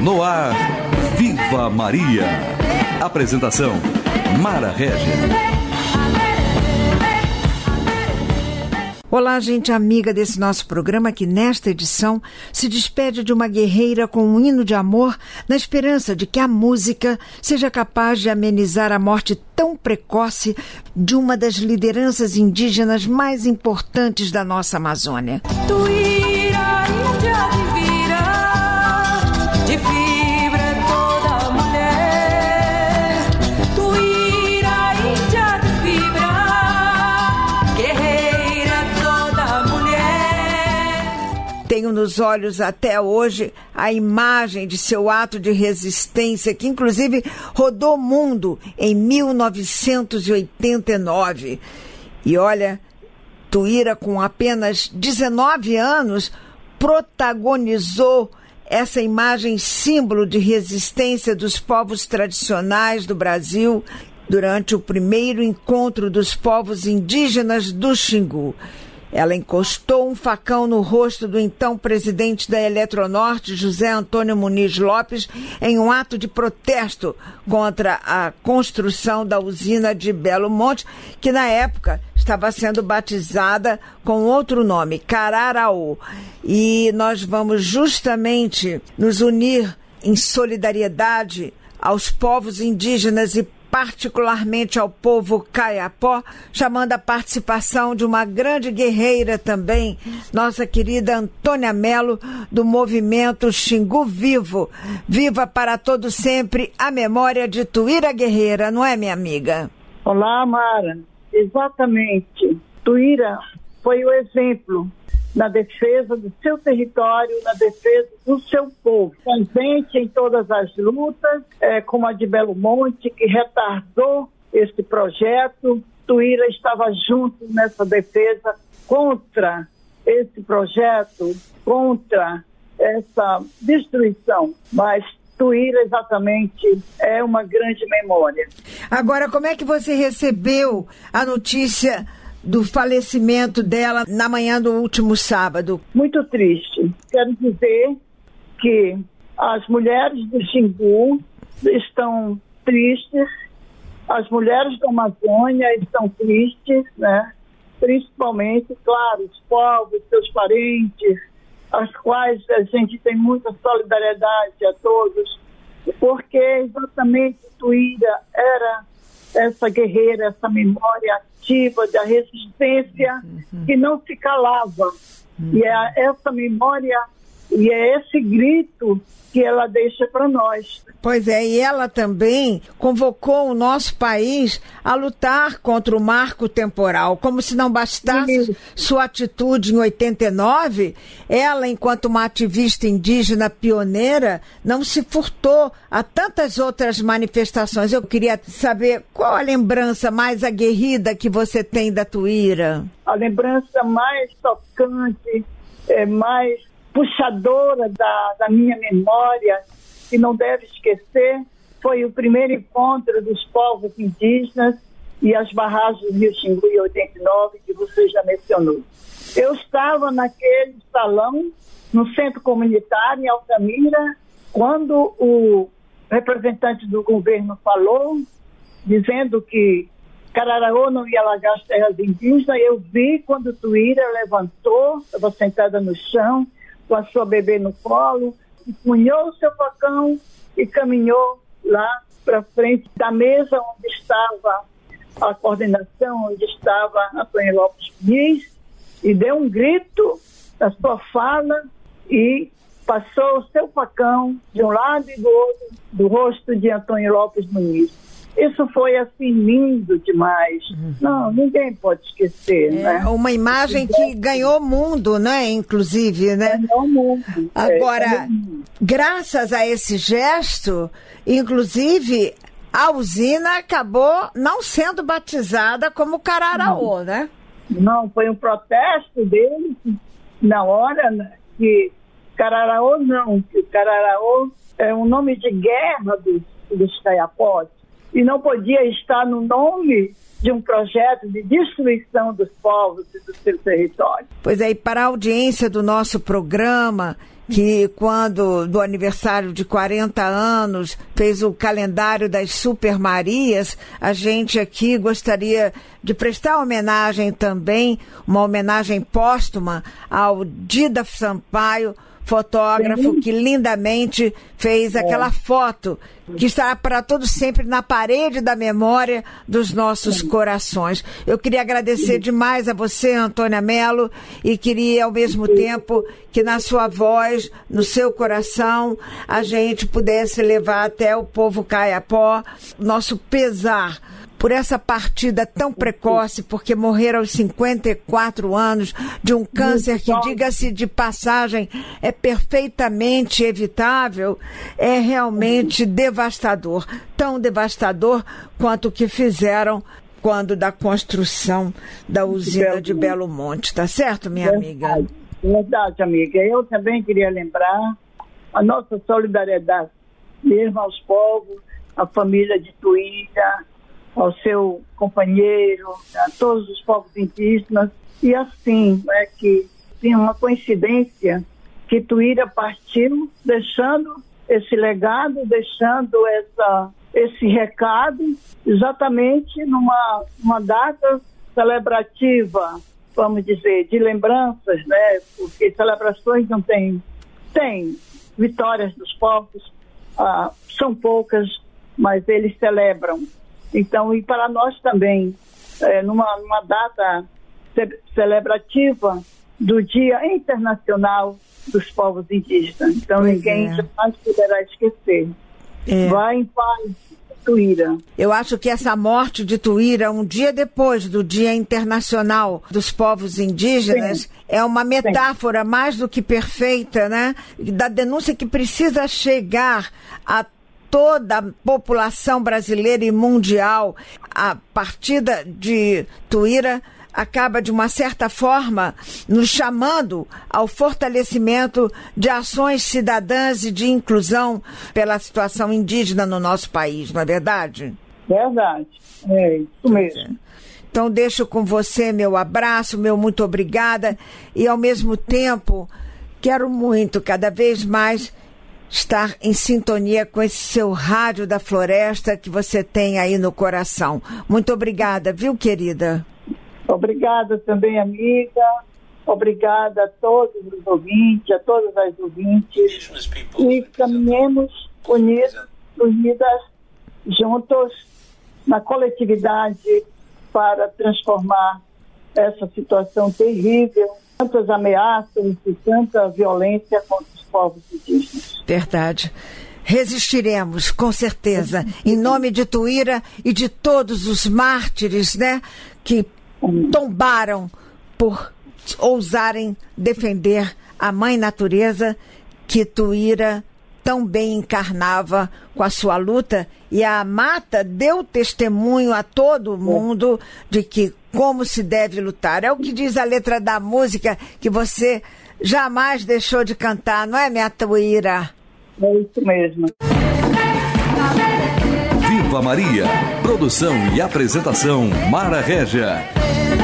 No ar, Viva Maria. Apresentação, Mara Régia. Olá, gente amiga desse nosso programa que nesta edição se despede de uma guerreira com um hino de amor na esperança de que a música seja capaz de amenizar a morte tão precoce de uma das lideranças indígenas mais importantes da nossa Amazônia. Tuíra, índia divina, de fibra toda mulher. Tuíra, índia de fibra, guerreira toda mulher. Tenho nos olhos até hoje a imagem de seu ato de resistência, que inclusive rodou o mundo em 1989. E olha, Tuíra, com apenas 19 anos, protagonizou essa imagem símbolo de resistência dos povos tradicionais do Brasil durante o primeiro encontro dos povos indígenas do Xingu. Ela encostou um facão no rosto do então presidente da Eletronorte, José Antônio Muniz Lopes, em um ato de protesto contra a construção da usina de Belo Monte, que na época estava sendo batizada com outro nome, Cararaú. E nós vamos justamente nos unir em solidariedade aos povos indígenas e particularmente ao povo Kayapó, chamando a participação de uma grande guerreira também, nossa querida Antônia Melo, do movimento Xingu Vivo. Viva para todo sempre a memória de Tuíra Guerreira, não é, minha amiga? Olá, Mara. Exatamente. Tuíra foi o exemplo na defesa do seu território, na defesa do seu povo. Presente em todas as lutas, como a de Belo Monte, que retardou este projeto. Tuíra estava junto nessa defesa contra esse projeto, contra essa destruição. Mas Tuíra exatamente é uma grande memória. Agora, como é que você recebeu a notícia do falecimento dela na manhã do último sábado? Muito triste. Quero dizer que as mulheres do Xingu estão tristes, as mulheres da Amazônia estão tristes, né? Principalmente, claro, os povos, seus parentes, aos quais a gente tem muita solidariedade a todos, porque exatamente Tuíra era essa guerreira, essa memória ativa da resistência que não se calava. E é essa memória e é esse grito que ela deixa para nós. Pois é, e ela também convocou o nosso país a lutar contra o marco temporal. Como se não bastasse sua atitude em 89, ela, enquanto uma ativista indígena pioneira, não se furtou a tantas outras manifestações. Eu queria saber qual a lembrança mais aguerrida que você tem da Tuíra? A lembrança mais tocante, mais puxadora da minha memória, que não deve esquecer, foi o primeiro encontro dos povos indígenas e as barragens do Rio Xingu em 89, que você já mencionou. Eu estava naquele salão, no centro comunitário, em Altamira, quando o representante do governo falou, dizendo que Cararaú não ia alagar as terras indígenas. Eu vi quando Tuíra levantou, estava sentada no chão, com a sua bebê no colo, punhou o seu facão e caminhou lá para frente da mesa onde estava a coordenação, onde estava Antônio Lopes Muniz, e deu um grito na sua fala e passou o seu facão de um lado e do outro do rosto de Antônio Lopes Muniz. Isso foi assim lindo demais. Não, ninguém pode esquecer, né? Uma imagem que ganhou mundo, né? Inclusive, né? Ganhou mundo. Agora, graças a esse gesto, inclusive, a usina acabou não sendo batizada como Cararaú, né? Não, foi um protesto deles na hora que Cararaú não, que Cararaú é um nome de guerra dos Kayapós. E não podia estar no nome de um projeto de destruição dos povos e do seu território. Pois é, e para a audiência do nosso programa, que quando do aniversário de 40 anos fez o calendário das Super Marias, a gente aqui gostaria de prestar homenagem também, uma homenagem póstuma ao Dida Sampaio, fotógrafo que lindamente fez aquela foto que estará para todo sempre na parede da memória dos nossos corações. Eu queria agradecer demais a você, Antônia Mello, e queria ao mesmo tempo que na sua voz, no seu coração, a gente pudesse levar até o povo Kayapó nosso pesar por essa partida tão precoce, porque morrer aos 54 anos de um câncer que, diga-se de passagem, é perfeitamente evitável, é realmente devastador. Tão devastador quanto o que fizeram quando da construção da usina de Belo Monte. Tá certo, minha amiga? Verdade, amiga. Eu também queria lembrar a nossa solidariedade mesmo aos povos, à família de Tuíra, ao seu companheiro, a todos os povos indígenas. E assim, que tem uma coincidência que Tuíra partiu, deixando esse legado, deixando esse recado, exatamente numa data celebrativa, vamos dizer, de lembranças, né? Porque celebrações não tem vitórias dos povos, são poucas, mas eles celebram. Então, e para nós também, numa data celebrativa do Dia Internacional dos Povos Indígenas. Então, ninguém jamais poderá esquecer. Vai em paz, Tuíra. Eu acho que essa morte de Tuíra, um dia depois do Dia Internacional dos Povos Indígenas, é uma metáfora mais do que perfeita, né? Da denúncia que precisa chegar a toda a população brasileira e mundial. A partida de Tuíra acaba, de uma certa forma, nos chamando ao fortalecimento de ações cidadãs e de inclusão pela situação indígena no nosso país, não é verdade? Verdade, é isso mesmo. Então deixo com você meu abraço, meu muito obrigada, e ao mesmo tempo quero muito, cada vez mais, estar em sintonia com esse seu rádio da floresta que você tem aí no coração. Muito obrigada, viu, querida? Obrigada também, amiga. Obrigada a todos os ouvintes, a todas as ouvintes. E caminhemos unidas, juntos, na coletividade, para transformar essa situação terrível, tantas ameaças e tanta violência contra os povos indígenas. Verdade. Resistiremos, com certeza, em nome de Tuíra e de todos os mártires, né, que tombaram por ousarem defender a mãe natureza que Tuíra tão bem encarnava com a sua luta, e a mata deu testemunho a todo mundo de que como se deve lutar. É o que diz a letra da música que você jamais deixou de cantar, não é, minha Tuíra? É isso mesmo. Viva Maria! Produção e apresentação Mara Régia.